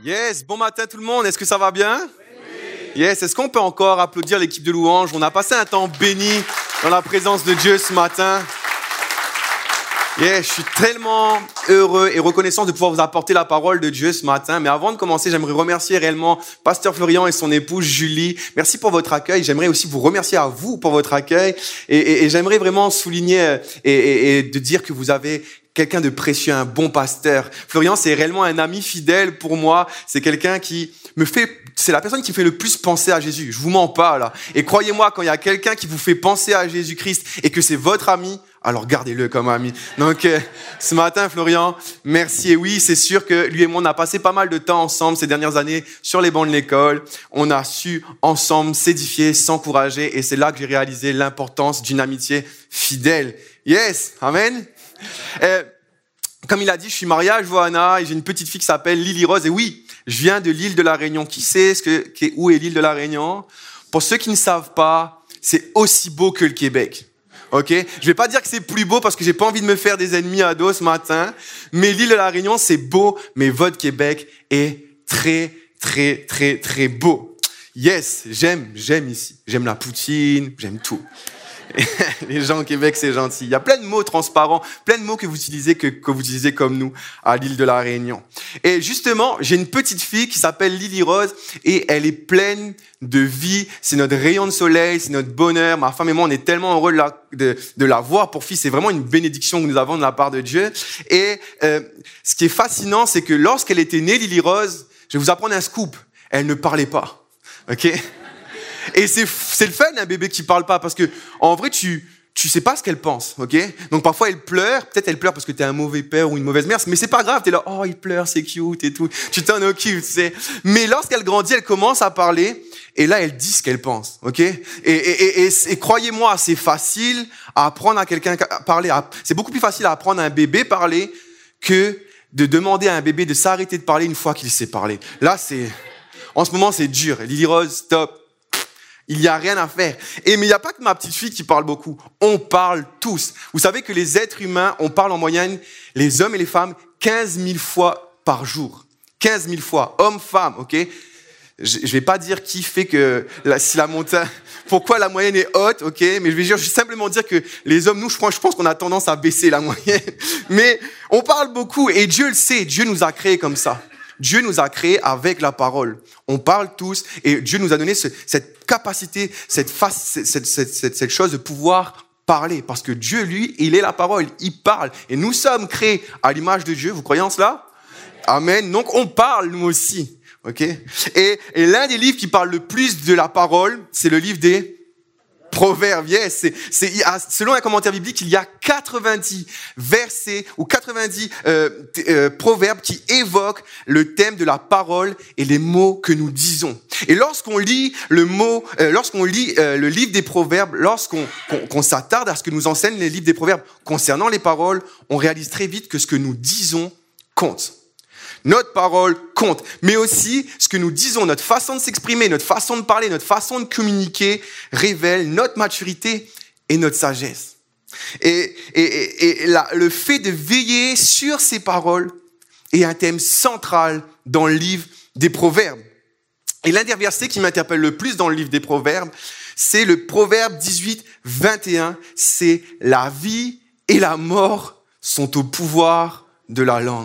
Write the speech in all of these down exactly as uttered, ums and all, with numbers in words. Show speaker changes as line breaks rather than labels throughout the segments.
Yes, bon matin tout le monde, est-ce que ça va bien? Oui. Yes, est-ce qu'on peut encore applaudir l'équipe de louange? On a passé un temps béni dans la présence de Dieu ce matin. Yes, je suis tellement heureux et reconnaissant de pouvoir vous apporter la parole de Dieu ce matin. Mais avant de commencer, j'aimerais remercier réellement Pasteur Florian et son épouse Julie. Merci pour votre accueil. J'aimerais aussi vous remercier à vous pour votre accueil. Et, et, et j'aimerais vraiment souligner et, et, et de dire que vous avez quelqu'un de précieux, un bon pasteur. Florian, c'est réellement un ami fidèle pour moi. C'est quelqu'un qui me fait, c'est la personne qui me fait le plus penser à Jésus. Je vous mens pas, là. Et croyez-moi, quand il y a quelqu'un qui vous fait penser à Jésus-Christ et que c'est votre ami, alors gardez-le comme ami. Donc, euh, ce matin, Florian, merci. Et oui, c'est sûr que lui et moi, on a passé pas mal de temps ensemble ces dernières années sur les bancs de l'école. On a su ensemble s'édifier, s'encourager. Et c'est là que j'ai réalisé l'importance d'une amitié fidèle. Yes, amen. Euh, comme il a dit, je suis marié à Johanna et j'ai une petite fille qui s'appelle Lily Rose. Et oui, je viens de l'île de la Réunion. Qui sait ce que, où est l'île de la Réunion? Pour ceux qui ne savent pas, c'est aussi beau que le Québec. Ok? Je vais pas dire que c'est plus beau parce que j'ai pas envie de me faire des ennemis à dos ce matin. Mais l'île de la Réunion, c'est beau. Mais votre Québec est très, très, très, très beau. Yes, j'aime, j'aime ici. J'aime la poutine, j'aime tout. Les gens au Québec, c'est gentil. Il y a plein de mots transparents, plein de mots que vous utilisez, que, que vous utilisez comme nous à l'île de la Réunion. Et justement, j'ai une petite fille qui s'appelle Lily Rose et elle est pleine de vie. C'est notre rayon de soleil, c'est notre bonheur. Ma femme et moi, on est tellement heureux de la, de, de la voir pour fille. C'est vraiment une bénédiction que nous avons de la part de Dieu. Et euh, ce qui est fascinant, c'est que lorsqu'elle était née, Lily Rose, je vais vous apprendre un scoop. Elle ne parlait pas. Ok? Et c'est, c'est le fun, un bébé qui parle pas, parce que, en vrai, tu, tu sais pas ce qu'elle pense, ok? Donc, parfois, elle pleure, peut-être elle pleure parce que t'es un mauvais père ou une mauvaise mère, mais c'est pas grave, t'es là, oh, il pleure, c'est cute et tout. Tu t'en occupes, tu sais. Mais lorsqu'elle grandit, elle commence à parler, et là, elle dit ce qu'elle pense, ok? Et, et, et, et, et croyez-moi, c'est facile à apprendre à quelqu'un à parler. À, c'est beaucoup plus facile à apprendre à un bébé parler que de demander à un bébé de s'arrêter de parler une fois qu'il sait parler. Là, c'est, en ce moment, c'est dur. Lily Rose, stop. Il n'y a rien à faire. Et mais il n'y a pas que ma petite fille qui parle beaucoup. On parle tous. Vous savez que les êtres humains, on parle en moyenne, les hommes et les femmes, quinze mille fois par jour. quinze mille fois. Hommes, femmes, ok? Je ne vais pas dire qui fait que la, si la montagne, pourquoi la moyenne est haute, ok? Mais je vais juste simplement dire que les hommes, nous, je pense, je pense qu'on a tendance à baisser la moyenne. Mais on parle beaucoup et Dieu le sait. Dieu nous a créés comme ça. Dieu nous a créés avec la parole. On parle tous et Dieu nous a donné ce, cette capacité, cette, face, cette, cette, cette, cette chose de pouvoir parler. Parce que Dieu, lui, il est la parole, il parle. Et nous sommes créés à l'image de Dieu. Vous croyez en cela? Amen. Donc on parle, nous aussi. Ok? Et, et l'un des livres qui parle le plus de la parole, c'est le livre des Proverbes. Yes, c'est, c'est, selon un commentaire biblique, il y a quatre-vingt-dix versets ou quatre-vingt-dix euh, euh, proverbes qui évoquent le thème de la parole et les mots que nous disons. Et lorsqu'on lit le mot, euh, lorsqu'on lit euh, le livre des Proverbes, lorsqu'on qu'on, qu'on s'attarde à ce que nous enseignent les livres des Proverbes concernant les paroles, on réalise très vite que ce que nous disons compte. Notre parole compte, mais aussi ce que nous disons, notre façon de s'exprimer, notre façon de parler, notre façon de communiquer révèle notre maturité et notre sagesse. Et, et, et, et la, le fait de veiller sur ces paroles est un thème central dans le livre des Proverbes. Et l'un des versets qui m'interpelle le plus dans le livre des Proverbes, c'est le Proverbe dix-huit, vingt et un. C'est « La vie et la mort sont au pouvoir de la langue ».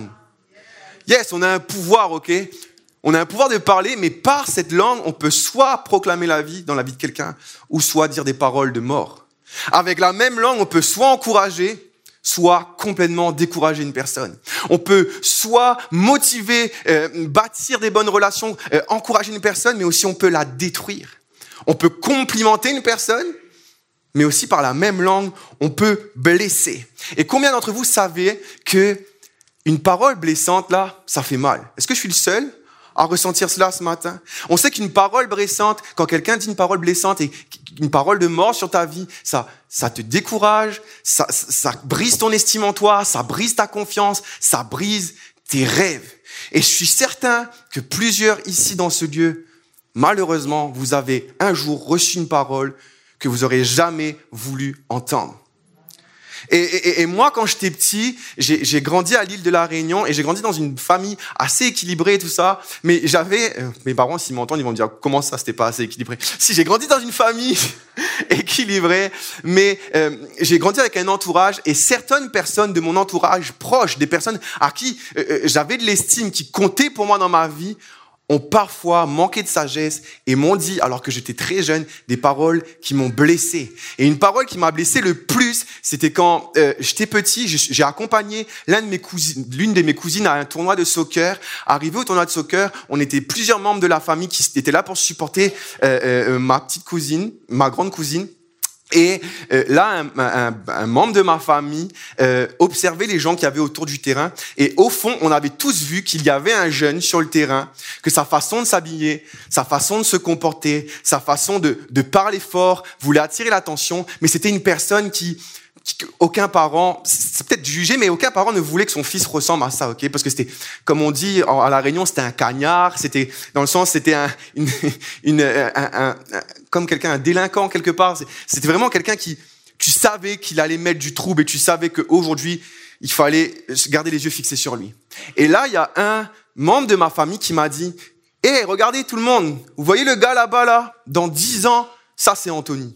Yes, on a un pouvoir, ok? On a un pouvoir de parler, mais par cette langue, on peut soit proclamer la vie dans la vie de quelqu'un, ou soit dire des paroles de mort. Avec la même langue, on peut soit encourager, soit complètement décourager une personne. On peut soit motiver, euh, bâtir des bonnes relations, euh, encourager une personne, mais aussi on peut la détruire. On peut complimenter une personne, mais aussi par la même langue, on peut blesser. Et combien d'entre vous savez que une parole blessante, là, ça fait mal. Est-ce que je suis le seul à ressentir cela ce matin? On sait qu'une parole blessante, quand quelqu'un dit une parole blessante et une parole de mort sur ta vie, ça, ça te décourage, ça, ça brise ton estime en toi, ça brise ta confiance, ça brise tes rêves. Et je suis certain que plusieurs ici dans ce lieu, malheureusement, vous avez un jour reçu une parole que vous aurez jamais voulu entendre. Et, et, et moi, quand j'étais petit, j'ai, j'ai grandi à l'île de la Réunion et j'ai grandi dans une famille assez équilibrée et tout ça. Mais j'avais, euh, mes parents, s'ils m'entendent, ils vont me dire comment ça, c'était pas assez équilibré. Si, j'ai grandi dans une famille équilibrée, mais euh, j'ai grandi avec un entourage et certaines personnes de mon entourage proche, des personnes à qui euh, j'avais de l'estime, qui comptaient pour moi dans ma vie, ont parfois manqué de sagesse et m'ont dit, alors que j'étais très jeune, des paroles qui m'ont blessé. Et une parole qui m'a blessé le plus, c'était quand euh, j'étais petit, j'ai accompagné l'un de mes cousines, l'une de mes cousines à un tournoi de soccer. Arrivé au tournoi de soccer, on était plusieurs membres de la famille qui étaient là pour supporter euh, euh, ma petite cousine, ma grande cousine. Et euh, là, un, un, un membre de ma famille euh, observait les gens qui avaient autour du terrain. Et au fond, on avait tous vu qu'il y avait un jeune sur le terrain, que sa façon de s'habiller, sa façon de se comporter, sa façon de, de parler fort voulait attirer l'attention. Mais c'était une personne qui... aucun parent, c'est peut-être jugé, mais aucun parent ne voulait que son fils ressemble à ça, ok? Parce que c'était, comme on dit à la Réunion, c'était un cagnard, c'était, dans le sens, c'était un, une, une, un, un, un comme quelqu'un, un délinquant quelque part. C'était vraiment quelqu'un qui, tu savais qu'il allait mettre du trouble et tu savais qu'aujourd'hui, il fallait garder les yeux fixés sur lui. Et là, il y a un membre de ma famille qui m'a dit, hé, hey, regardez tout le monde, vous voyez le gars là-bas, là? Dans dix ans, ça c'est Anthony.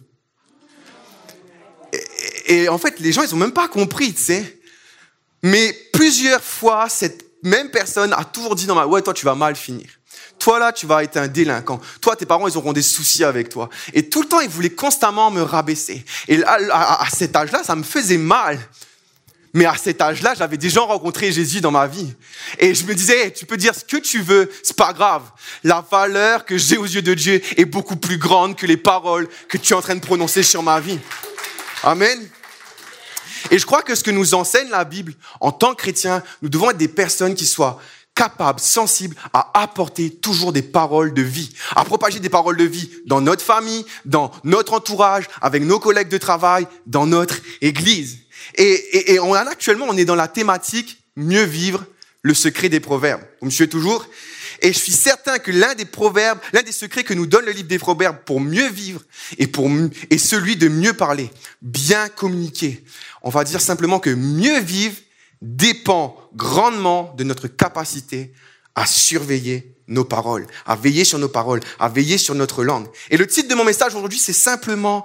Et en fait, les gens, ils ont même pas compris, tu sais. Mais plusieurs fois, cette même personne a toujours dit dans ma, ouais, toi, tu vas mal finir. Toi, là, tu vas être un délinquant. Toi, tes parents, ils auront des soucis avec toi. Et tout le temps, ils voulaient constamment me rabaisser. Et là, à, à cet âge-là, ça me faisait mal. Mais à cet âge-là, j'avais déjà rencontré Jésus dans ma vie. Et je me disais, hey, tu peux dire ce que tu veux, c'est pas grave. La valeur que j'ai aux yeux de Dieu est beaucoup plus grande que les paroles que tu es en train de prononcer sur ma vie. Amen. Et je crois que ce que nous enseigne la Bible, en tant que chrétiens, nous devons être des personnes qui soient capables, sensibles à apporter toujours des paroles de vie, à propager des paroles de vie dans notre famille, dans notre entourage, avec nos collègues de travail, dans notre église. Et, et, et on a actuellement, on est dans la thématique mieux vivre, le secret des proverbes. Vous me suivez toujours? Et je suis certain que l'un des proverbes, l'un des secrets que nous donne le livre des proverbes pour mieux vivre et pour est celui de mieux parler, bien communiquer. On va dire simplement que mieux vivre dépend grandement de notre capacité à surveiller nos paroles, à veiller sur nos paroles, à veiller sur notre langue. Et le titre de mon message aujourd'hui, c'est simplement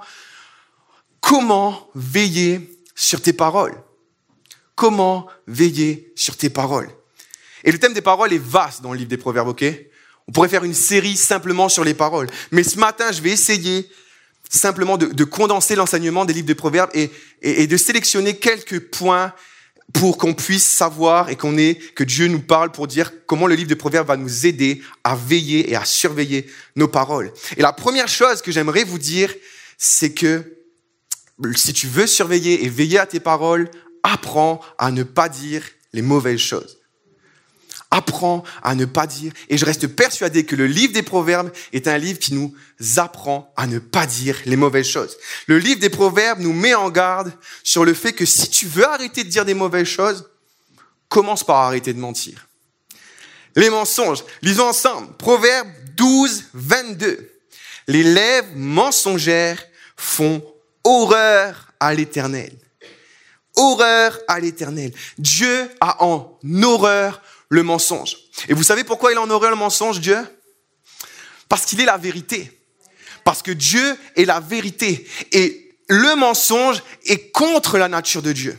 comment veiller sur tes paroles. Comment veiller sur tes paroles. Et le thème des paroles est vaste dans le livre des Proverbes, ok? On pourrait faire une série simplement sur les paroles. Mais ce matin, je vais essayer simplement de, de condenser l'enseignement des livres des Proverbes et, et, et de sélectionner quelques points pour qu'on puisse savoir et qu'on ait, que Dieu nous parle pour dire comment le livre des Proverbes va nous aider à veiller et à surveiller nos paroles. Et la première chose que j'aimerais vous dire, c'est que si tu veux surveiller et veiller à tes paroles, apprends à ne pas dire les mauvaises choses. Apprends à ne pas dire. Et je reste persuadé que le livre des Proverbes est un livre qui nous apprend à ne pas dire les mauvaises choses. Le livre des Proverbes nous met en garde sur le fait que si tu veux arrêter de dire des mauvaises choses, commence par arrêter de mentir. Les mensonges. Lisons ensemble. Proverbes douze, vingt-deux. Les lèvres mensongères font horreur à l'Éternel. Horreur à l'Éternel. Dieu a en horreur le mensonge. Et vous savez pourquoi il en aurait le mensonge, Dieu? Parce qu'il est la vérité. Parce que Dieu est la vérité. Et le mensonge est contre la nature de Dieu.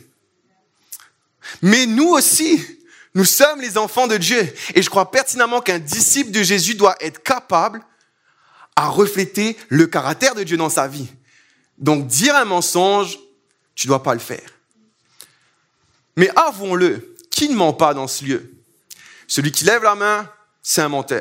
Mais nous aussi, nous sommes les enfants de Dieu. Et je crois pertinemment qu'un disciple de Jésus doit être capable à refléter le caractère de Dieu dans sa vie. Donc dire un mensonge, tu ne dois pas le faire. Mais avouons-le, qui ne ment pas dans ce lieu? Celui qui lève la main, c'est un menteur.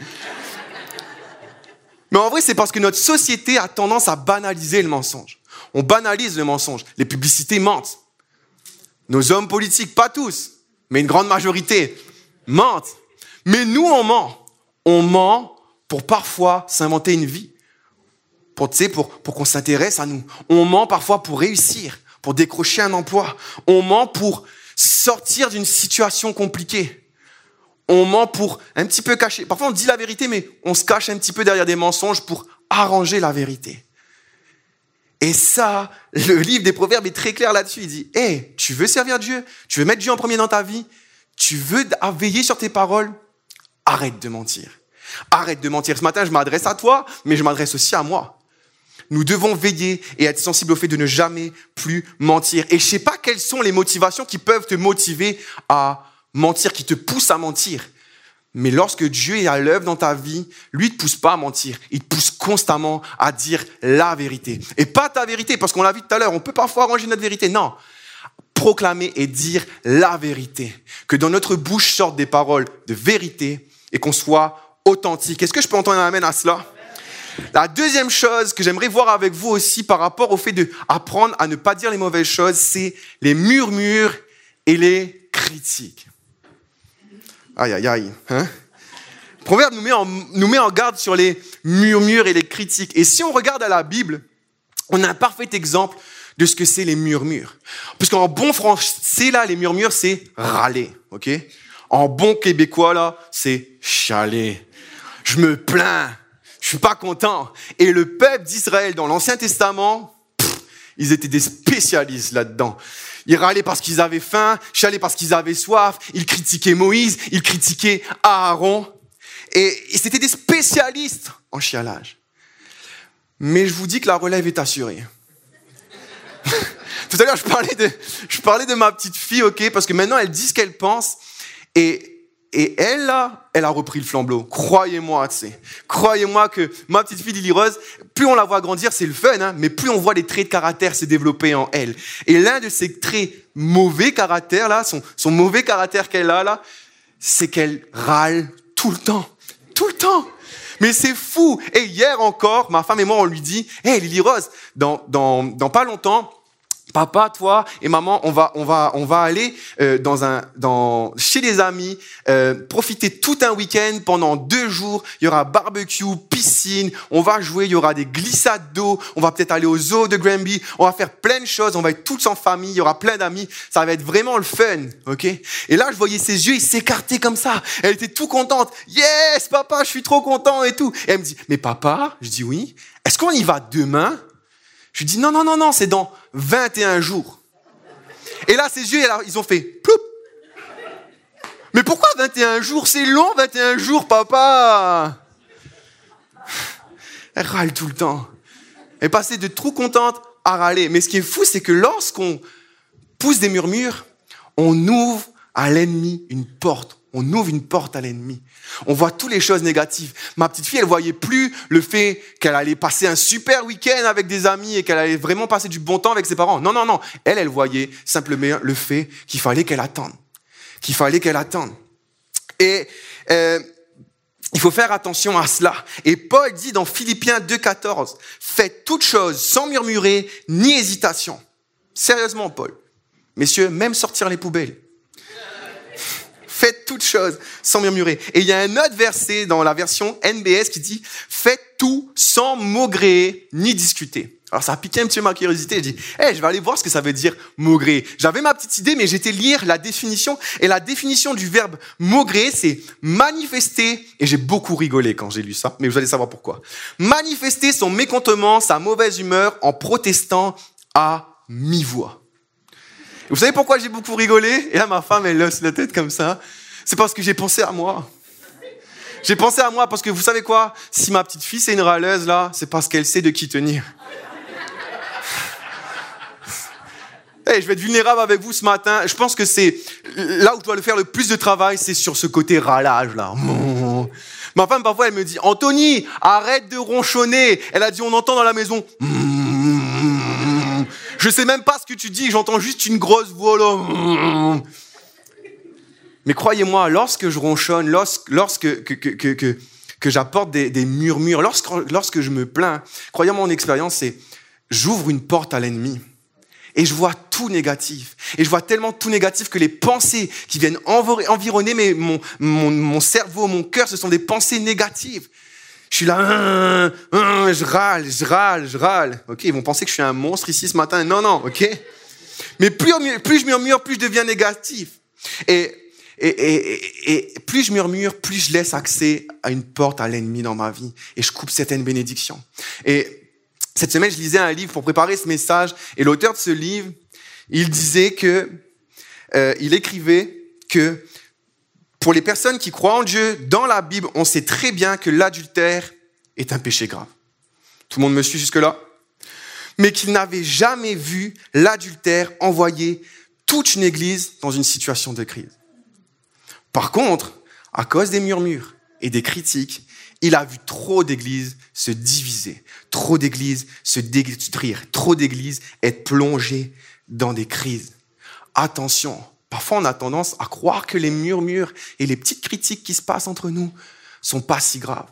Mais en vrai, c'est parce que notre société a tendance à banaliser le mensonge. On banalise le mensonge. Les publicités mentent. Nos hommes politiques, pas tous, mais une grande majorité, mentent. Mais nous, on ment. On ment pour parfois s'inventer une vie. Pour, tu sais, pour, pour qu'on s'intéresse à nous. On ment parfois pour réussir, pour décrocher un emploi. On ment pour sortir d'une situation compliquée. On ment pour un petit peu cacher. Parfois, on dit la vérité, mais on se cache un petit peu derrière des mensonges pour arranger la vérité. Et ça, le livre des Proverbes est très clair là-dessus. Il dit, hé, hey, tu veux servir Dieu? Tu veux mettre Dieu en premier dans ta vie? Tu veux veiller sur tes paroles? Arrête de mentir. Arrête de mentir. Ce matin, je m'adresse à toi, mais je m'adresse aussi à moi. Nous devons veiller et être sensibles au fait de ne jamais plus mentir. Et je sais pas quelles sont les motivations qui peuvent te motiver à mentir, qui te poussent à mentir. Mais lorsque Dieu est à l'œuvre dans ta vie, lui, il te pousse pas à mentir. Il te pousse constamment à dire la vérité. Et pas ta vérité, parce qu'on l'a vu tout à l'heure, on peut parfois arranger notre vérité. Non. Proclamer et dire la vérité. Que dans notre bouche sortent des paroles de vérité et qu'on soit authentique. Est-ce que je peux entendre un amen à cela? La deuxième chose que j'aimerais voir avec vous aussi par rapport au fait d'apprendre à ne pas dire les mauvaises choses, c'est les murmures et les critiques. Aïe, aïe, aïe. Hein? Le Proverbe nous met, en, nous met en garde sur les murmures et les critiques. Et si on regarde à la Bible, on a un parfait exemple de ce que c'est les murmures. Parce qu'en bon français, là, les murmures, c'est râler. Ok? En bon québécois, là, c'est chialer. Je me plains. Je suis pas content. Et le peuple d'Israël, dans l'Ancien Testament, pff, ils étaient des spécialistes là-dedans. Ils râlaient parce qu'ils avaient faim, chialaient parce qu'ils avaient soif, ils critiquaient Moïse, ils critiquaient Aaron. Et, et c'était des spécialistes en chialage. Mais je vous dis que la relève est assurée. Tout à l'heure, je parlais de, je parlais de ma petite fille, ok, parce que maintenant, elle dit ce qu'elle pense. Et, et elle, là, elle a repris le flambeau. Croyez-moi, tu sais. Croyez-moi que ma petite fille Lily Rose, plus on la voit grandir, c'est le fun, hein, mais plus on voit les traits de caractère se développer en elle. Et l'un de ces traits mauvais caractère, là, son, son mauvais caractère qu'elle a, là, c'est qu'elle râle tout le temps. Tout le temps. Mais c'est fou. Et hier encore, ma femme et moi, on lui dit, hé, hey, Lily Rose, dans, dans, dans pas longtemps, papa, toi et maman, on va, on va, on va aller euh, dans un, dans, chez des amis, euh, profiter tout un week-end pendant deux jours. Il y aura barbecue, piscine, on va jouer, il y aura des glissades d'eau, on va peut-être aller au zoo de Granby, on va faire plein de choses, on va être tous en famille, il y aura plein d'amis, ça va être vraiment le fun, ok? Et là, je voyais ses yeux, ils s'écartaient comme ça. Elle était tout contente. Yes, papa, je suis trop content et tout. Et elle me dit, mais papa, je dis oui. Est-ce qu'on y va demain? Je lui dis, non, non, non, non, c'est dans vingt et un jours. Et là, ses yeux, ils ont fait ploup. Mais pourquoi vingt et un jours? C'est long, vingt et un jours, papa. Elle râle tout le temps. Elle est passée de trop contente à râler. Mais ce qui est fou, c'est que lorsqu'on pousse des murmures, on ouvre à l'ennemi une porte. On ouvre une porte à l'ennemi. On voit toutes les choses négatives. Ma petite fille, elle voyait plus le fait qu'elle allait passer un super week-end avec des amis et qu'elle allait vraiment passer du bon temps avec ses parents. Non, non, non. Elle, elle voyait simplement le fait qu'il fallait qu'elle attende. Qu'il fallait qu'elle attende. Et euh, il faut faire attention à cela. Et Paul dit dans Philippiens deux quatorze, « Faites toutes choses sans murmurer ni hésitation. » Sérieusement, Paul. Messieurs, même sortir les poubelles. Faites toutes choses sans murmurer. Et il y a un autre verset dans la version N B S qui dit « Faites tout sans maugréer ni discuter ». Alors ça a piqué un petit peu ma curiosité. Je dis hey, « je vais aller voir ce que ça veut dire maugréer ». J'avais ma petite idée, mais j'étais lire la définition. Et la définition du verbe maugréer, c'est manifester. Et j'ai beaucoup rigolé quand j'ai lu ça, mais vous allez savoir pourquoi. Manifester son mécontentement, sa mauvaise humeur en protestant à mi-voix. Vous savez pourquoi j'ai beaucoup rigolé? Et là, ma femme, elle lève la tête comme ça. C'est parce que j'ai pensé à moi. J'ai pensé à moi parce que vous savez quoi? Si ma petite fille, c'est une râleuse, là, c'est parce qu'elle sait de qui tenir. Hey, je vais être vulnérable avec vous ce matin. Je pense que c'est là où je dois le faire le plus de travail, c'est sur ce côté râlage, là. Ma femme, parfois, elle me dit, Anthony, arrête de ronchonner. Elle a dit, on entend dans la maison. Je sais même pas ce que tu dis, j'entends juste une grosse voix là. Mais croyez-moi, lorsque je ronchonne, lorsque, lorsque que, que, que, que, que j'apporte des, des murmures, lorsque, lorsque je me plains, croyez-moi, mon expérience, c'est j'ouvre une porte à l'ennemi et je vois tout négatif. Et je vois tellement tout négatif que les pensées qui viennent environner mes, mon, mon, mon cerveau, mon cœur, ce sont des pensées négatives. Je suis là, hein, hein, je râle, je râle, je râle. Ok, ils vont penser que je suis un monstre ici ce matin. Non, non, ok. Mais plus, plus je murmure, plus je deviens négatif. Et, et, et, et, et plus je murmure, plus je laisse accès à une porte à l'ennemi dans ma vie. Et je coupe certaines bénédictions. Et cette semaine, je lisais un livre pour préparer ce message et l'auteur de ce livre, il disait que, euh, il écrivait que pour les personnes qui croient en Dieu, dans la Bible, on sait très bien que l'adultère est un péché grave. Tout le monde me suit jusque-là? Mais qu'il n'avait jamais vu l'adultère envoyer toute une église dans une situation de crise. Par contre, à cause des murmures et des critiques, il a vu trop d'églises se diviser, trop d'églises se détruire, trop d'églises être plongées dans des crises. Attention, parfois on a tendance à croire que les murmures et les petites critiques qui se passent entre nous sont pas si graves.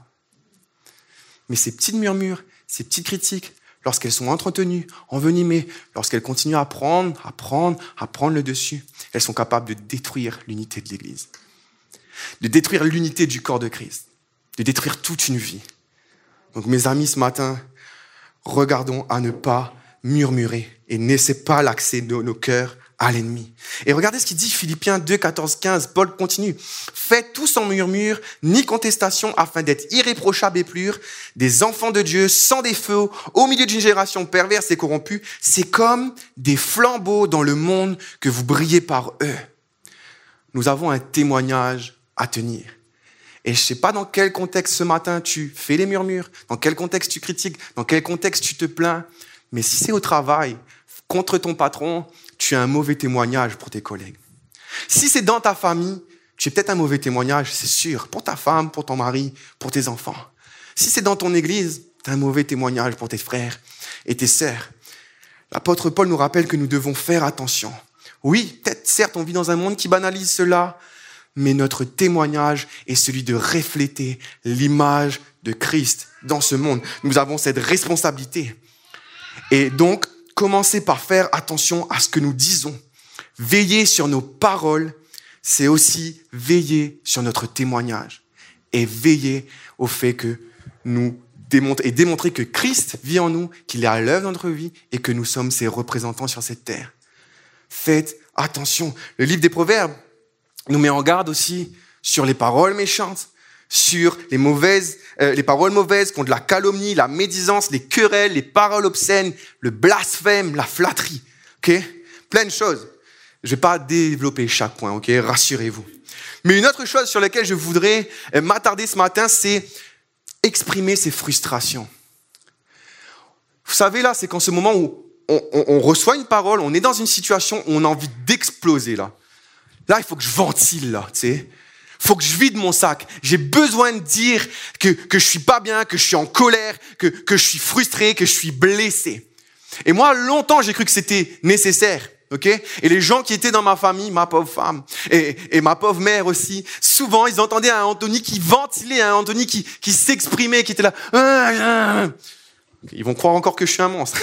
Mais ces petites murmures, ces petites critiques, lorsqu'elles sont entretenues, envenimées, lorsqu'elles continuent à prendre, à prendre, à prendre le dessus, elles sont capables de détruire l'unité de l'Église, de détruire l'unité du corps de Christ, de détruire toute une vie. Donc mes amis, ce matin, regardons à ne pas murmurer et ne laissez pas l'accès de nos cœurs à l'ennemi. Et regardez ce qu'il dit, Philippiens deux, quatorze, quinze, Paul continue. Faites tout sans murmure, ni contestation, afin d'être irréprochables et purs, des enfants de Dieu, sans défaut, au milieu d'une génération perverse et corrompue. C'est comme des flambeaux dans le monde que vous brillez par eux. Nous avons un témoignage à tenir. Et je ne sais pas dans quel contexte ce matin tu fais les murmures, dans quel contexte tu critiques, dans quel contexte tu te plains. Mais si c'est au travail, contre ton patron, tu as un mauvais témoignage pour tes collègues. Si c'est dans ta famille, tu es peut-être un mauvais témoignage, c'est sûr, pour ta femme, pour ton mari, pour tes enfants. Si c'est dans ton église, tu as un mauvais témoignage pour tes frères et tes sœurs. L'apôtre Paul nous rappelle que nous devons faire attention. Oui, peut-être, certes, on vit dans un monde qui banalise cela, mais notre témoignage est celui de refléter l'image de Christ dans ce monde. Nous avons cette responsabilité. Et donc, commencez par faire attention à ce que nous disons. Veiller sur nos paroles, c'est aussi veiller sur notre témoignage. Et veiller au fait que nous démontrons, et démontrer que Christ vit en nous, qu'il est à l'œuvre dans notre vie et que nous sommes ses représentants sur cette terre. Faites attention. Le livre des Proverbes nous met en garde aussi sur les paroles méchantes, sur les mauvaises, euh, les paroles mauvaises, contre la calomnie, la médisance, les querelles, les paroles obscènes, le blasphème, la flatterie. Ok? Plein de choses. Je vais pas développer chaque point, ok? Rassurez-vous. Mais une autre chose sur laquelle je voudrais m'attarder ce matin, c'est exprimer ses frustrations. Vous savez, là, c'est qu'en ce moment où on, on, on reçoit une parole, on est dans une situation où on a envie d'exploser, là. Là, il faut que je ventile, là, tu sais. Faut que je vide mon sac. J'ai besoin de dire que, que je suis pas bien, que je suis en colère, que, que je suis frustré, que je suis blessé. Et moi, longtemps, j'ai cru que c'était nécessaire. Ok? Et les gens qui étaient dans ma famille, ma pauvre femme, et, et ma pauvre mère aussi, souvent, ils entendaient un Anthony qui ventilait, un Anthony qui, qui s'exprimait, qui était là. Ah, ah. Ils vont croire encore que je suis un monstre.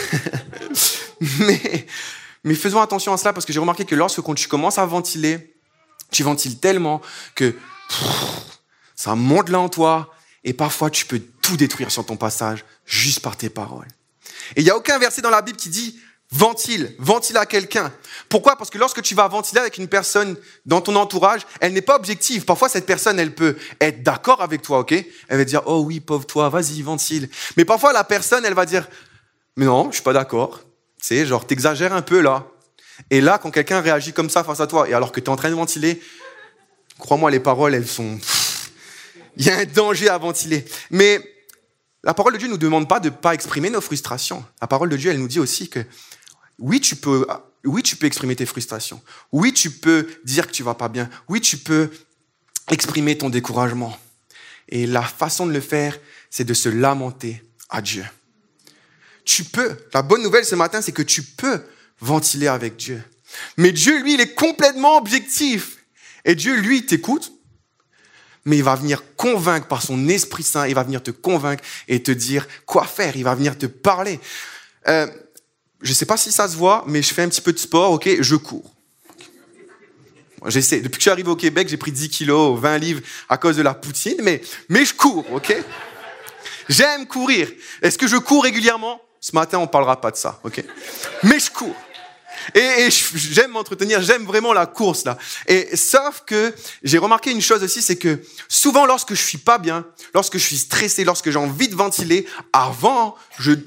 mais, mais faisons attention à cela parce que j'ai remarqué que lorsque quand tu commences à ventiler, tu ventiles tellement que pff, ça monte là en toi et parfois tu peux tout détruire sur ton passage juste par tes paroles. Et il n'y a aucun verset dans la Bible qui dit ventile, ventile à quelqu'un. Pourquoi? Parce que lorsque tu vas ventiler avec une personne dans ton entourage, elle n'est pas objective. Parfois, cette personne, elle peut être d'accord avec toi, ok? Elle va dire, oh oui, pauvre toi, vas-y, ventile. Mais parfois, la personne, elle va dire, mais non, je suis pas d'accord. Tu sais, genre, t'exagères un peu là. Et là, quand quelqu'un réagit comme ça face à toi, et alors que tu es en train de ventiler, crois-moi, les paroles, elles sont... Il y a un danger à ventiler. Mais la parole de Dieu ne nous demande pas de ne pas exprimer nos frustrations. La parole de Dieu, elle nous dit aussi que oui, tu peux, oui, tu peux exprimer tes frustrations. Oui, tu peux dire que tu ne vas pas bien. Oui, tu peux exprimer ton découragement. Et la façon de le faire, c'est de se lamenter à Dieu. Tu peux. La bonne nouvelle ce matin, c'est que tu peux ventiler avec Dieu. Mais Dieu, lui, il est complètement objectif. Et Dieu, lui, t'écoute, mais il va venir convaincre par son Esprit Saint, il va venir te convaincre et te dire quoi faire, il va venir te parler. Euh, je ne sais pas si ça se voit, mais je fais un petit peu de sport, ok, je cours. J'essaie. Depuis que je suis arrivé au Québec, j'ai pris dix kilos, vingt livres à cause de la poutine, mais, mais je cours, ok? J'aime courir. Est-ce que je cours régulièrement? Ce matin, on ne parlera pas de ça, ok? Mais je cours. Et, et j'aime m'entretenir, j'aime vraiment la course, là. Et sauf que j'ai remarqué une chose aussi, c'est que souvent, lorsque je suis pas bien, lorsque je suis stressé, lorsque j'ai envie de ventiler, avant, je,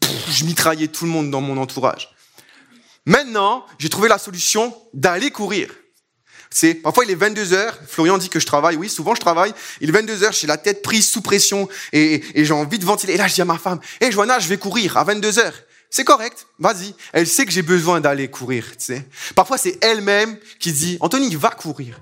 pff, je mitraillais tout le monde dans mon entourage. Maintenant, j'ai trouvé la solution d'aller courir. C'est, parfois il est vingt-deux heures, Florian dit que je travaille, oui, souvent je travaille, il est vingt-deux heures, j'ai la tête prise sous pression et, et j'ai envie de ventiler. Et là, je dis à ma femme, hé hey, Joanna, je vais courir à vingt-deux heures. C'est correct, vas-y. Elle sait que j'ai besoin d'aller courir, tu sais. Parfois, c'est elle-même qui dit, Anthony, va courir.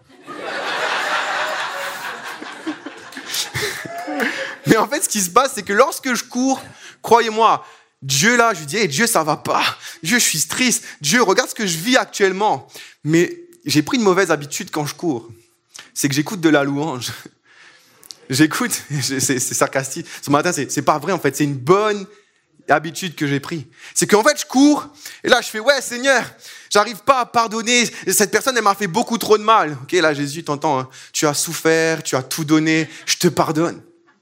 Mais en fait, ce qui se passe, c'est que lorsque je cours, croyez-moi, Dieu là, je lui dis, hey, Dieu, ça va pas. Dieu, je suis triste. Dieu, regarde ce que je vis actuellement. Mais j'ai pris une mauvaise habitude quand je cours. C'est que j'écoute de la louange. J'écoute, c'est, c'est sarcastique. Ce matin, c'est, c'est pas vrai en fait. C'est une bonne habitude que j'ai pris. C'est qu'en fait, je cours et là, je fais, ouais, Seigneur, j'arrive pas à pardonner. Cette personne, elle m'a fait beaucoup trop de mal. Ok, là, Jésus, t'entends, hein, tu as souffert, tu as tout donné, je te pardonne.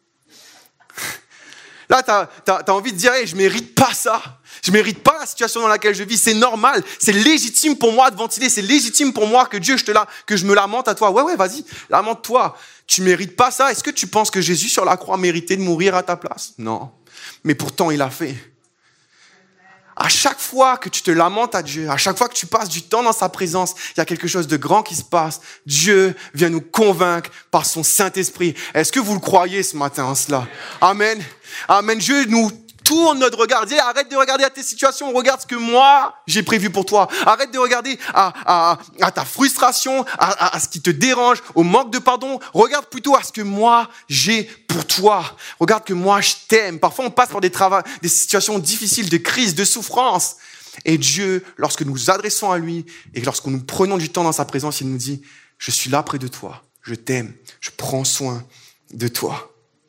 Là, t'as, t'as, t'as envie de dire, hey, je mérite pas ça. Je mérite pas la situation dans laquelle je vis. C'est normal. C'est légitime pour moi de ventiler. C'est légitime pour moi que Dieu, je te la, que je me lamente à toi. Ouais, ouais, vas-y, lamente-toi. Tu mérites pas ça. Est-ce que tu penses que Jésus sur la croix méritait de mourir à ta place? Non. Mais pourtant, il l'a fait. À chaque fois que tu te lamentes à Dieu, à chaque fois que tu passes du temps dans sa présence, il y a quelque chose de grand qui se passe. Dieu vient nous convaincre par son Saint-Esprit. Est-ce que vous le croyez ce matin en cela? Amen. Amen. Dieu nous tourne notre regard. Dis, arrête de regarder à tes situations. Regarde ce que moi, j'ai prévu pour toi. Arrête de regarder à, à, à ta frustration, à, à, à ce qui te dérange, au manque de pardon. Regarde plutôt à ce que moi, j'ai pour toi. Regarde que moi, je t'aime. Parfois, on passe par des, travaux, des situations difficiles, de crise, de souffrance. Et Dieu, lorsque nous nous adressons à lui et lorsque nous prenons du temps dans sa présence, il nous dit, je suis là près de toi. Je t'aime. Je prends soin de toi.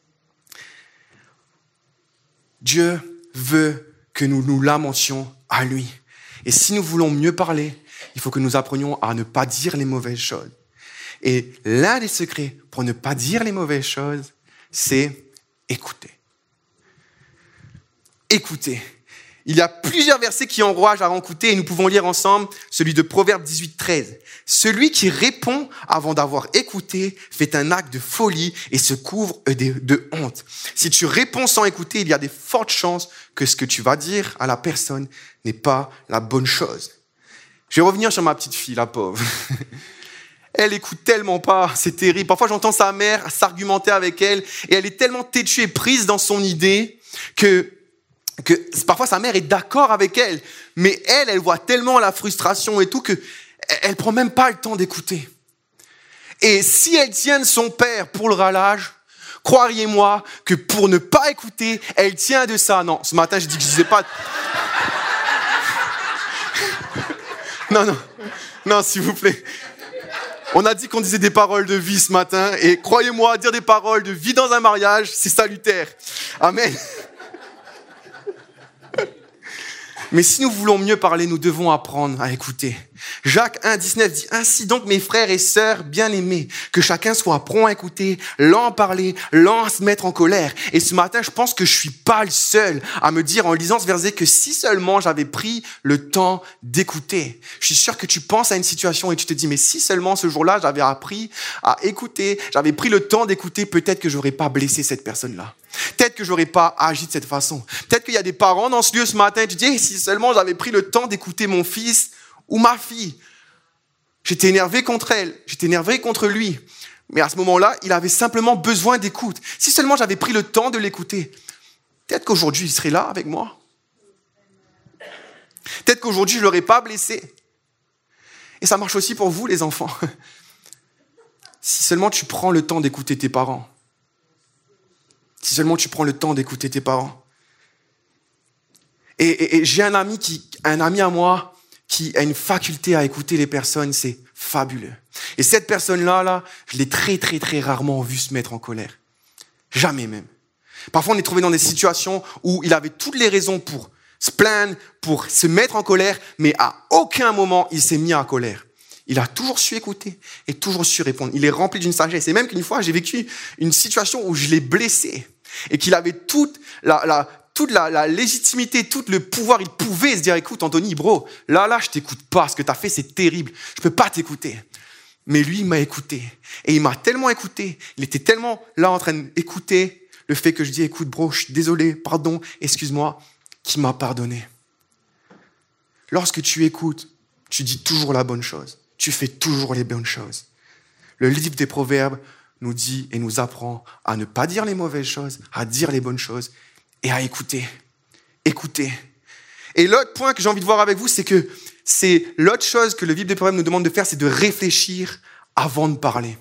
Dieu veut que nous nous lamentions à lui. Et si nous voulons mieux parler, il faut que nous apprenions à ne pas dire les mauvaises choses. Et l'un des secrets pour ne pas dire les mauvaises choses, c'est écouter. Écouter. Il y a plusieurs versets qui encouragent à écouter et nous pouvons lire ensemble celui de Proverbe dix-huit, treize. Celui qui répond avant d'avoir écouté fait un acte de folie et se couvre de, de honte. Si tu réponds sans écouter, il y a de fortes chances que ce que tu vas dire à la personne n'est pas la bonne chose. Je vais revenir sur ma petite fille, la pauvre. Elle écoute tellement pas, c'est terrible. Parfois, j'entends sa mère s'argumenter avec elle et elle est tellement têtue et prise dans son idée que que parfois sa mère est d'accord avec elle, mais elle, elle voit tellement la frustration et tout que elle prend même pas le temps d'écouter. Et si elle tient de son père pour le râlage, croiriez-moi que pour ne pas écouter, elle tient de ça. Non, ce matin, j'ai dit que je disais pas. Non, non, non, s'il vous plaît. On a dit qu'on disait des paroles de vie ce matin, et croyez-moi, dire des paroles de vie dans un mariage, c'est salutaire. Amen. Mais si nous voulons mieux parler, nous devons apprendre à écouter. Jacques un, dix-neuf dit « Ainsi donc, mes frères et sœurs bien-aimés, que chacun soit prompt à écouter, lent à parler, lent à se mettre en colère. » Et ce matin, je pense que je suis pas le seul à me dire en lisant ce verset que si seulement j'avais pris le temps d'écouter. Je suis sûr que tu penses à une situation et tu te dis « Mais si seulement ce jour-là, j'avais appris à écouter, j'avais pris le temps d'écouter, peut-être que j'aurais pas blessé cette personne-là. » Peut-être que j'aurais pas agi de cette façon. Peut-être qu'il y a des parents dans ce lieu ce matin et tu dis hey, « Si seulement j'avais pris le temps d'écouter mon fils ou ma fille. » J'étais énervé contre elle, j'étais énervé contre lui. Mais à ce moment-là, il avait simplement besoin d'écoute. Si seulement j'avais pris le temps de l'écouter, peut-être qu'aujourd'hui, il serait là avec moi. Peut-être qu'aujourd'hui, je ne l'aurais pas blessé. Et ça marche aussi pour vous, les enfants. Si seulement tu prends le temps d'écouter tes parents. Si seulement tu prends le temps d'écouter tes parents. Et, et, et j'ai un ami, qui, un ami à moi qui a une faculté à écouter les personnes, c'est fabuleux. Et cette personne-là, là, je l'ai très, très, très rarement vu se mettre en colère. Jamais même. Parfois, on est trouvé dans des situations où il avait toutes les raisons pour se plaindre, pour se mettre en colère, mais à aucun moment, il s'est mis en colère. Il a toujours su écouter et toujours su répondre. Il est rempli d'une sagesse. Et même qu'une fois, j'ai vécu une situation où je l'ai blessé et qu'il avait toute la, la, toute la, la légitimité, tout le pouvoir. Il pouvait se dire, écoute, Anthony, bro, là, là, je t'écoute pas. Ce que tu as fait, c'est terrible. Je peux pas t'écouter. Mais lui, il m'a écouté. Et il m'a tellement écouté. Il était tellement là en train d'écouter le fait que je dis, écoute, bro, je suis désolé, pardon, excuse-moi, qui m'a pardonné. Lorsque tu écoutes, tu dis toujours la bonne chose. Tu fais toujours les bonnes choses. Le livre des Proverbes nous dit et nous apprend à ne pas dire les mauvaises choses, à dire les bonnes choses et à écouter. Écouter. Et l'autre point que j'ai envie de voir avec vous, c'est que c'est l'autre chose que le livre des Proverbes nous demande de faire, c'est de réfléchir avant de parler.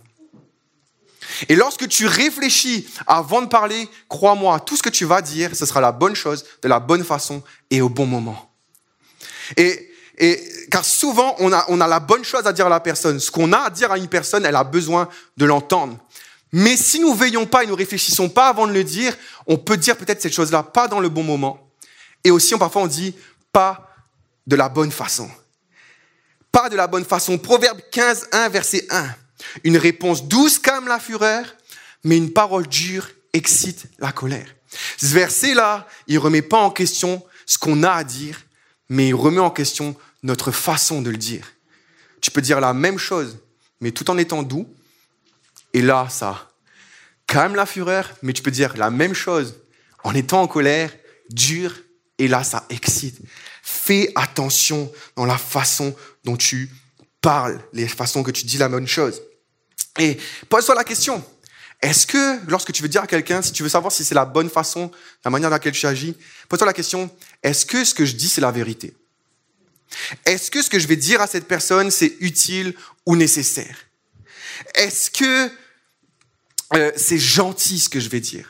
Et lorsque tu réfléchis avant de parler, crois-moi, tout ce que tu vas dire, ce sera la bonne chose, de la bonne façon et au bon moment. Et, et car souvent, on a, on a la bonne chose à dire à la personne. Ce qu'on a à dire à une personne, elle a besoin de l'entendre. Mais si nous ne veillons pas et nous ne réfléchissons pas avant de le dire, on peut dire peut-être cette chose-là pas dans le bon moment. Et aussi, parfois, on dit pas de la bonne façon. Pas de la bonne façon. Proverbe quinze, un, verset un. Une réponse douce calme la fureur, mais une parole dure excite la colère. Ce verset-là, il ne remet pas en question ce qu'on a à dire, mais il remet en question notre façon de le dire. Tu peux dire la même chose, mais tout en étant doux, et là, ça calme la fureur, mais tu peux dire la même chose en étant en colère, dur, et là, ça excite. Fais attention dans la façon dont tu parles, les façons que tu dis la bonne chose. Et pose-toi la question, est-ce que lorsque tu veux dire à quelqu'un, si tu veux savoir si c'est la bonne façon, la manière dans laquelle tu agis, pose-toi la question, est-ce que ce que je dis, c'est la vérité? Est-ce que ce que je vais dire à cette personne, c'est utile ou nécessaire? Est-ce que euh, c'est gentil ce que je vais dire?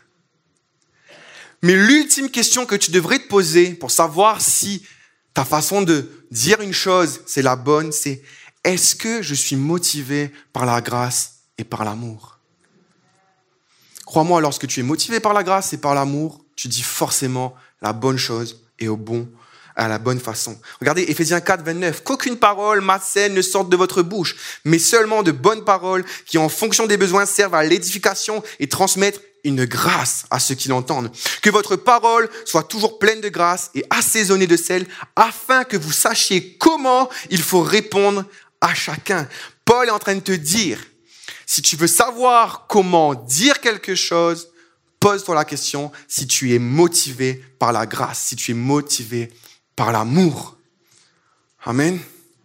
Mais l'ultime question que tu devrais te poser pour savoir si ta façon de dire une chose, c'est la bonne, c'est est-ce que je suis motivé par la grâce et par l'amour? Crois-moi, lorsque tu es motivé par la grâce et par l'amour, tu dis forcément la bonne chose et au bon, à la bonne façon. Regardez Éphésiens quatre, vingt-neuf. Qu'aucune parole malsaine ne sorte de votre bouche, mais seulement de bonnes paroles qui, en fonction des besoins, servent à l'édification et transmettent une grâce à ceux qui l'entendent. Que votre parole soit toujours pleine de grâce et assaisonnée de sel, afin que vous sachiez comment il faut répondre à chacun. Paul est en train de te dire, si tu veux savoir comment dire quelque chose, pose-toi la question si tu es motivé par la grâce, si tu es motivé par l'amour. Amen.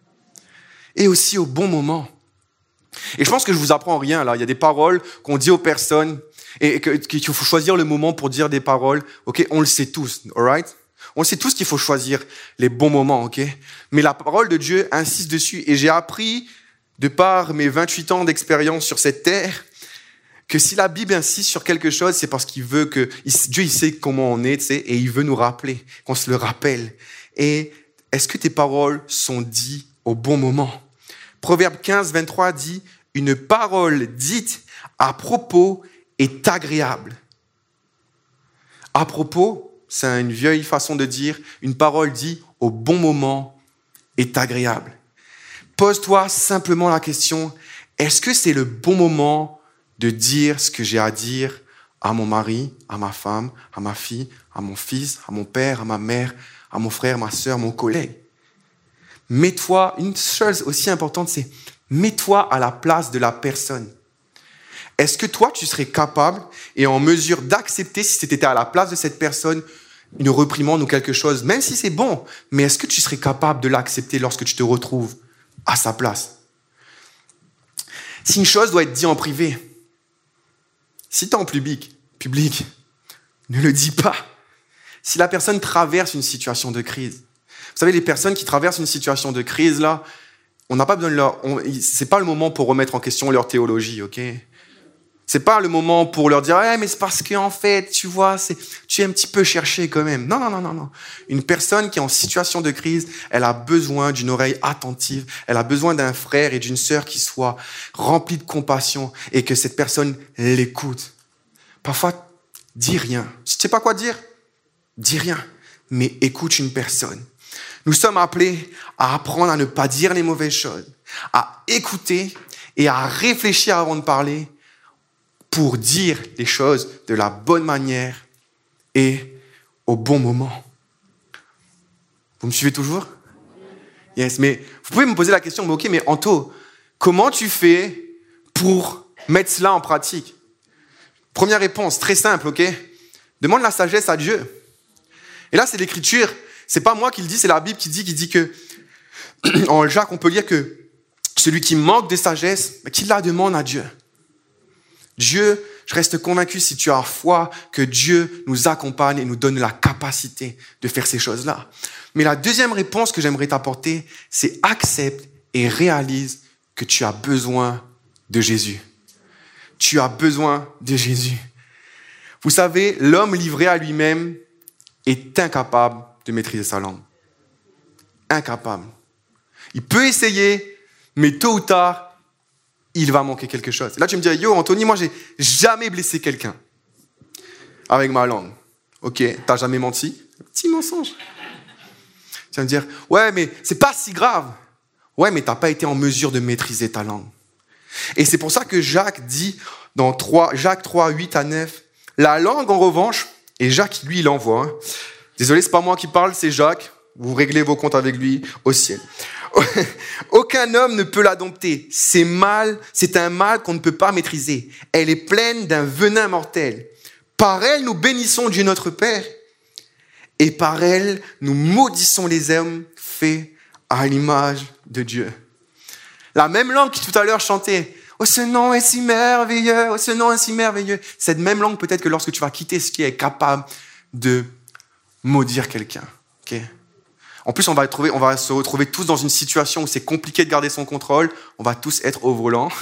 Et aussi au bon moment. Et je pense que je vous apprends rien là. Il y a des paroles qu'on dit aux personnes et qu'il faut choisir le moment pour dire des paroles. Ok, on le sait tous, alright? On sait tous qu'il faut choisir les bons moments, ok? Mais la parole de Dieu insiste dessus. Et j'ai appris, de par mes vingt-huit ans d'expérience sur cette terre, que si la Bible insiste sur quelque chose, c'est parce qu'il veut que Dieu il sait comment on est, tu sais, et il veut nous rappeler, qu'on se le rappelle. Et est-ce que tes paroles sont dites au bon moment? Proverbe quinze, vingt-trois dit « Une parole dite à propos est agréable. » À propos, c'est une vieille façon de dire une parole dite au bon moment est agréable. Pose-toi simplement la question, est-ce que c'est le bon moment de dire ce que j'ai à dire à mon mari, à ma femme, à ma fille, à mon fils, à mon père, à ma mère, à mon frère, ma sœur, mon collègue? Mets-toi, une chose aussi importante, c'est mets-toi à la place de la personne. Est-ce que toi, tu serais capable et en mesure d'accepter, si c'était à la place de cette personne, une reprimande ou quelque chose, même si c'est bon, mais est-ce que tu serais capable de l'accepter lorsque tu te retrouves à sa place? Si une chose doit être dite en privé, si tu es en public, public, ne le dis pas. Si la personne traverse une situation de crise, vous savez, les personnes qui traversent une situation de crise, là, on n'a pas besoin de leur... On, c'est pas le moment pour remettre en question leur théologie, ok? C'est pas le moment pour leur dire, hey, mais c'est parce qu'en fait, tu vois, c'est, tu es un petit peu cherché quand même. Non, non, non, non, non. Une personne qui est en situation de crise, elle a besoin d'une oreille attentive. Elle a besoin d'un frère et d'une sœur qui soient remplis de compassion et que cette personne l'écoute. Parfois, dis rien. Si tu sais pas quoi dire, dis rien. Mais écoute une personne. Nous sommes appelés à apprendre à ne pas dire les mauvaises choses, à écouter et à réfléchir avant de parler pour dire les choses de la bonne manière et au bon moment. Vous me suivez toujours? Yes, mais vous pouvez me poser la question, mais ok, mais Anto, comment tu fais pour mettre cela en pratique? Première réponse, très simple, ok? Demande la sagesse à Dieu. Et là, c'est l'écriture. C'est pas moi qui le dis, c'est la Bible qui dit, qui dit que, en Jacques, on peut lire que celui qui manque de sagesse, qu'il la demande à Dieu. Dieu, je reste convaincu, si tu as foi, que Dieu nous accompagne et nous donne la capacité de faire ces choses-là. Mais la deuxième réponse que j'aimerais t'apporter, c'est accepte et réalise que tu as besoin de Jésus. Tu as besoin de Jésus. Vous savez, l'homme livré à lui-même est incapable de maîtriser sa langue. Incapable. Il peut essayer, mais tôt ou tard, il va manquer quelque chose. Là, tu me dis, yo, Anthony, moi, j'ai jamais blessé quelqu'un avec ma langue. Ok, t'as jamais menti? Petit mensonge. Tu vas me dire, ouais, mais c'est pas si grave. Ouais, mais t'as pas été en mesure de maîtriser ta langue. Et c'est pour ça que Jacques dit dans trois, Jacques trois, huit à neuf, la langue, en revanche, et Jacques, lui, il envoie. Hein. Désolé, c'est pas moi qui parle, c'est Jacques. Vous réglez vos comptes avec lui au ciel. Aucun homme ne peut la dompter. C'est mal, c'est un mal qu'on ne peut pas maîtriser. Elle est pleine d'un venin mortel. Par elle, nous bénissons Dieu notre Père. Et par elle, nous maudissons les hommes faits à l'image de Dieu. La même langue qui tout à l'heure chantait. Oh, ce nom est si merveilleux. Oh, ce nom est si merveilleux. Cette même langue, peut-être que lorsque tu vas quitter ce qui est capable de maudire quelqu'un. Ok? En plus, on va, trouver, on va se retrouver tous dans une situation où c'est compliqué de garder son contrôle. On va tous être au volant.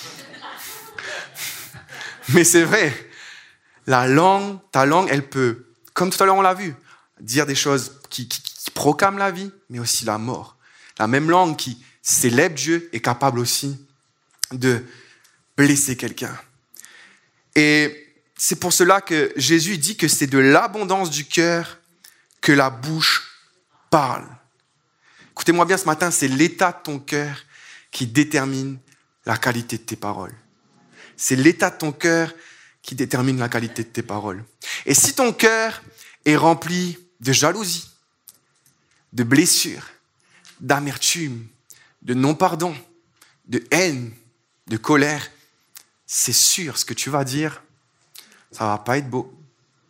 Mais c'est vrai. La langue, ta langue, elle peut, comme tout à l'heure on l'a vu, dire des choses qui, qui, qui proclament la vie, mais aussi la mort. La même langue qui célèbre Dieu est capable aussi de blesser quelqu'un. Et c'est pour cela que Jésus dit que c'est de l'abondance du cœur que la bouche parle. Écoutez-moi bien ce matin, c'est l'état de ton cœur qui détermine la qualité de tes paroles. C'est l'état de ton cœur qui détermine la qualité de tes paroles. Et si ton cœur est rempli de jalousie, de blessures, d'amertume, de non-pardon, de haine, de colère, c'est sûr, ce que tu vas dire, ça va pas être beau.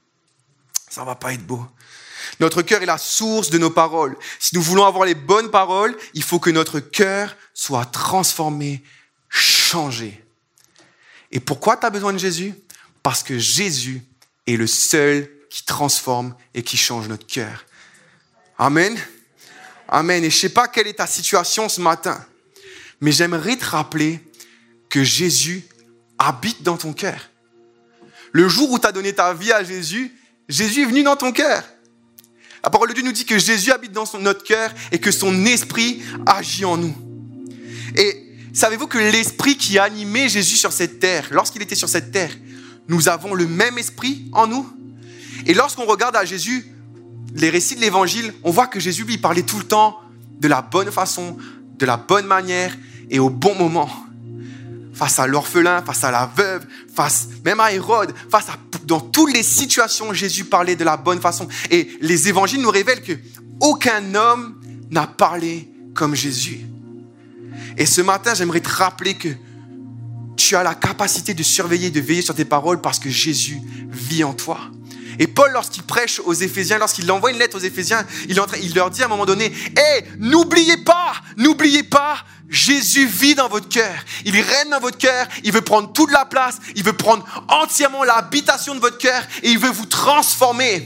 Ça va pas être beau. Notre cœur est la source de nos paroles. Si nous voulons avoir les bonnes paroles, il faut que notre cœur soit transformé, changé. Et pourquoi tu as besoin de Jésus? Parce que Jésus est le seul qui transforme et qui change notre cœur. Amen. Amen. Et je ne sais pas quelle est ta situation ce matin, mais j'aimerais te rappeler que Jésus habite dans ton cœur. Le jour où tu as donné ta vie à Jésus, Jésus est venu dans ton cœur. La parole de Dieu nous dit que Jésus habite dans son, notre cœur et que son esprit agit en nous. Et savez-vous que l'esprit qui animait Jésus sur cette terre, lorsqu'il était sur cette terre, nous avons le même esprit en nous? Et lorsqu'on regarde à Jésus, les récits de l'évangile, on voit que Jésus lui parlait tout le temps de la bonne façon, de la bonne manière et au bon moment. Face à l'orphelin, face à la veuve, face même à Hérode, face à, dans toutes les situations, Jésus parlait de la bonne façon. Et les évangiles nous révèlent que aucun homme n'a parlé comme Jésus. Et ce matin, j'aimerais te rappeler que tu as la capacité de surveiller, de veiller sur tes paroles parce que Jésus vit en toi. Et Paul, lorsqu'il prêche aux Éphésiens, lorsqu'il envoie une lettre aux Éphésiens, il, entra, il leur dit à un moment donné, « Hé, n'oubliez pas, n'oubliez pas, Jésus vit dans votre cœur. Il règne dans votre cœur, il veut prendre toute la place, il veut prendre entièrement l'habitation de votre cœur et il veut vous transformer. »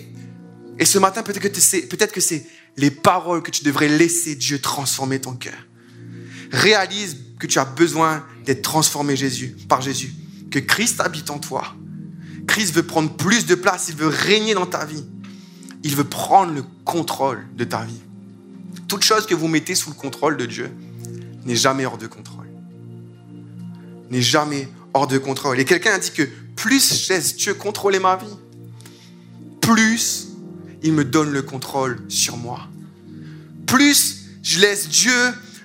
Et ce matin, peut-être que c'est, peut-être que c'est les paroles que tu devrais laisser Dieu transformer ton cœur. Réalise que tu as besoin d'être transformé Jésus, par Jésus, que Christ habite en toi. Christ veut prendre plus de place, il veut régner dans ta vie. Il veut prendre le contrôle de ta vie. Toute chose que vous mettez sous le contrôle de Dieu n'est jamais hors de contrôle. N'est jamais hors de contrôle. Et quelqu'un a dit que plus je laisse Dieu contrôler ma vie, plus il me donne le contrôle sur moi. Plus je laisse Dieu...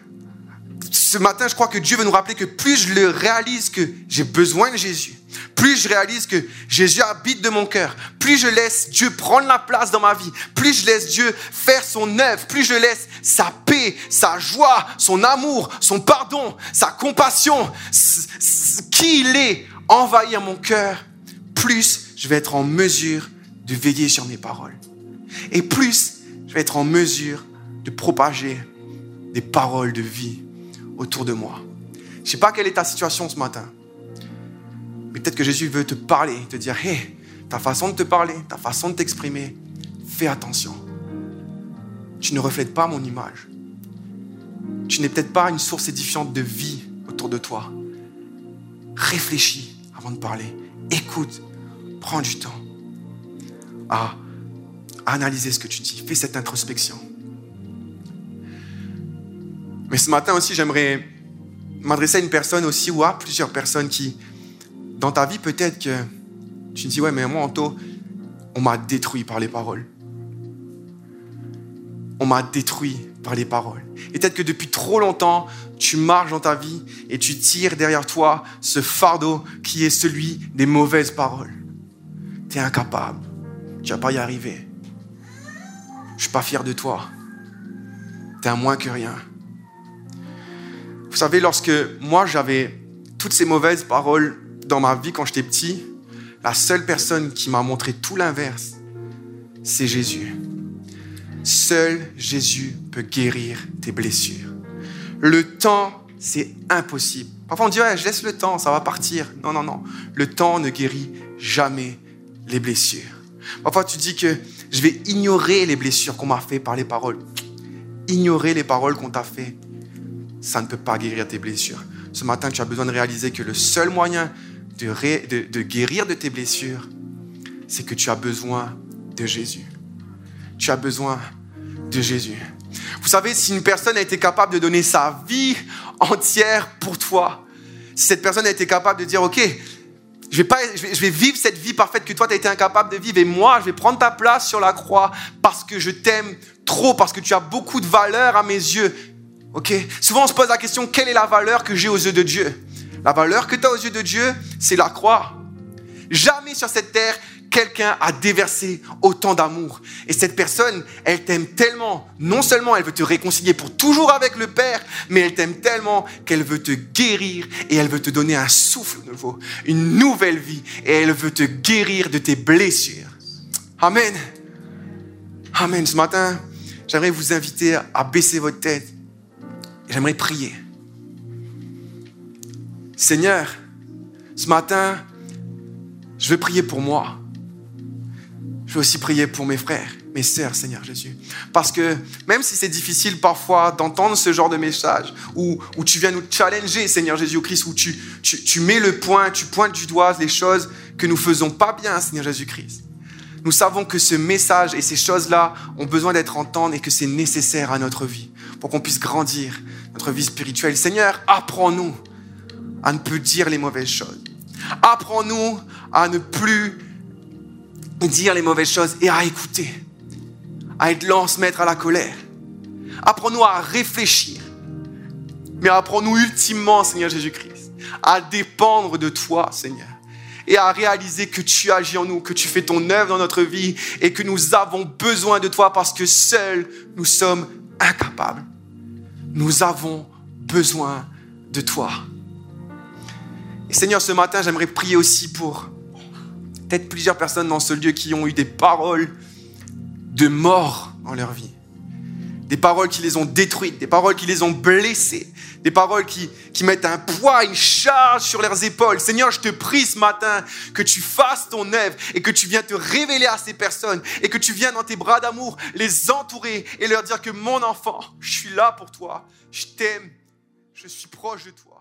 Ce matin, je crois que Dieu veut nous rappeler que plus je le réalise que j'ai besoin de Jésus, plus je réalise que Jésus habite de mon cœur, plus je laisse Dieu prendre la place dans ma vie, plus je laisse Dieu faire son œuvre, plus je laisse sa paix, sa joie, son amour, son pardon, sa compassion, qui il est, envahir mon cœur, plus je vais être en mesure de veiller sur mes paroles. et plus je vais être en mesure de propager des paroles de vie autour de moi. Je ne sais pas quelle est ta situation ce matin, mais peut-être que Jésus veut te parler, te dire « Hey, ta façon de te parler, ta façon de t'exprimer, fais attention. Tu ne reflètes pas mon image. Tu n'es peut-être pas une source édifiante de vie autour de toi. Réfléchis avant de parler. Écoute, prends du temps à analyser ce que tu dis. Fais cette introspection. » Mais ce matin aussi, j'aimerais m'adresser à une personne aussi ou à plusieurs personnes qui, dans ta vie, peut-être que tu te dis « Ouais, mais moi, Anto, on m'a détruit par les paroles. On m'a détruit par les paroles. » Et peut-être que depuis trop longtemps, tu marches dans ta vie et tu tires derrière toi ce fardeau qui est celui des mauvaises paroles. Tu es incapable. Tu ne vas pas y arriver. Je ne suis pas fier de toi. Tu es un moins que rien. Vous savez, lorsque moi, j'avais toutes ces mauvaises paroles dans ma vie quand j'étais petit, la seule personne qui m'a montré tout l'inverse, c'est Jésus. Seul Jésus peut guérir tes blessures. Le temps, c'est impossible. Parfois, on dit, ouais, je laisse le temps, ça va partir. Non, non, non. Le temps ne guérit jamais les blessures. Parfois, tu dis que je vais ignorer les blessures qu'on m'a fait par les paroles. Ignorer les paroles qu'on t'a fait, ça ne peut pas guérir tes blessures. Ce matin, tu as besoin de réaliser que le seul moyen de, ré, de, de guérir de tes blessures, c'est que tu as besoin de Jésus. Tu as besoin de Jésus. Vous savez, si une personne a été capable de donner sa vie entière pour toi, si cette personne a été capable de dire, OK, je vais, pas, je vais, je vais vivre cette vie parfaite que toi, tu as été incapable de vivre, et moi, je vais prendre ta place sur la croix parce que je t'aime trop, parce que tu as beaucoup de valeur à mes yeux. OK? Souvent, on se pose la question, quelle est la valeur que j'ai aux yeux de Dieu? La valeur que tu as aux yeux de Dieu, c'est la croix. Jamais sur cette terre, quelqu'un a déversé autant d'amour. Et cette personne, elle t'aime tellement. Non seulement elle veut te réconcilier pour toujours avec le Père, mais elle t'aime tellement qu'elle veut te guérir et elle veut te donner un souffle nouveau, une nouvelle vie. Et elle veut te guérir de tes blessures. Amen. Amen. Ce matin, j'aimerais vous inviter à baisser votre tête. J'aimerais prier. Seigneur, ce matin, je veux prier pour moi. Je veux aussi prier pour mes frères, mes sœurs, Seigneur Jésus. Parce que même si c'est difficile parfois d'entendre ce genre de message, où, où tu viens nous challenger, Seigneur Jésus-Christ, où tu, tu, tu mets le point, tu pointes du doigt les choses que nous ne faisons pas bien, Seigneur Jésus-Christ. Nous savons que ce message et ces choses-là ont besoin d'être entendues et que c'est nécessaire à notre vie pour qu'on puisse grandir notre vie spirituelle. Seigneur, apprends-nous à ne plus dire les mauvaises choses. Apprends-nous à ne plus dire les mauvaises choses et à écouter, à être lent, se mettre à la colère. Apprends-nous à réfléchir, mais apprends-nous ultimement, Seigneur Jésus-Christ, à dépendre de toi, Seigneur, et à réaliser que tu agis en nous, que tu fais ton œuvre dans notre vie et que nous avons besoin de toi parce que seuls nous sommes incapables. Nous avons besoin de toi. Et Seigneur, ce matin, j'aimerais prier aussi pour peut-être plusieurs personnes dans ce lieu qui ont eu des paroles de mort dans leur vie. Des paroles qui les ont détruites, des paroles qui les ont blessées, des paroles qui, qui mettent un poids, une charge sur leurs épaules. Seigneur, je te prie ce matin que tu fasses ton œuvre et que tu viennes te révéler à ces personnes et que tu viennes dans tes bras d'amour les entourer et leur dire que mon enfant, je suis là pour toi, je t'aime, je suis proche de toi.